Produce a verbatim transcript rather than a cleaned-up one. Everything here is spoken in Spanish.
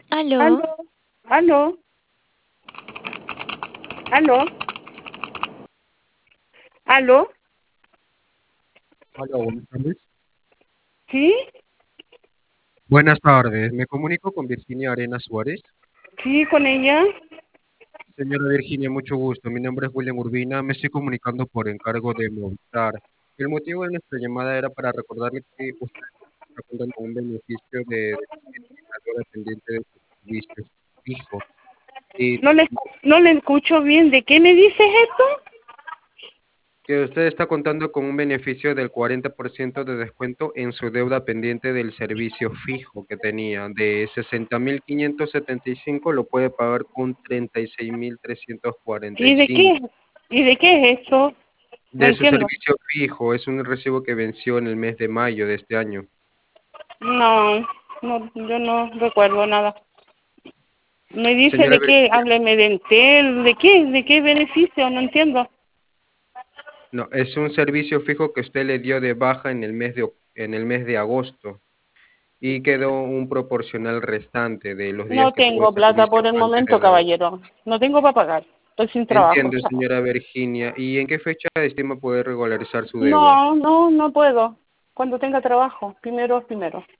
Aló, Aló, aló, aló, aló, Hola, buenas tardes. sí, Buenas tardes, me comunico con Virginia Arenas Suárez. sí, con ella. Señora Virginia, mucho gusto. Mi nombre es William Urbina, me estoy comunicando por encargo de Movistar. El motivo de nuestra llamada era para recordarle que usted está contando con un beneficio de, de administradora dependiente de su servicio fijo. Y No le, escu- no le escucho bien. ¿De qué me dices esto? que usted está contando con un beneficio del cuarenta por ciento de descuento en su deuda pendiente del servicio fijo que tenía. De sesenta mil quinientos setenta y cinco lo puede pagar con treinta y seis mil trescientos cuarenta y ¿Y de cinco. qué? ¿Y de qué es esto? No De su entiendo. servicio fijo, es un recibo que venció en el mes de mayo de este año. No, no, yo no recuerdo nada. Me dice Señora de qué, Virginia, hábleme de Entel, ¿de qué? ¿De qué beneficio? No entiendo. no, es un servicio fijo que usted le dio de baja en el mes de, oc- en el mes de agosto y quedó un proporcional restante de los días No que tuvo tengo el plata servicio por el antes de momento, dar. caballero. No tengo para pagar. Estoy sin trabajo. Entiendo, señora Virginia. ¿Y en qué fecha estima poder regularizar su deuda? No, no, no puedo. Cuando tenga trabajo, primero, primero.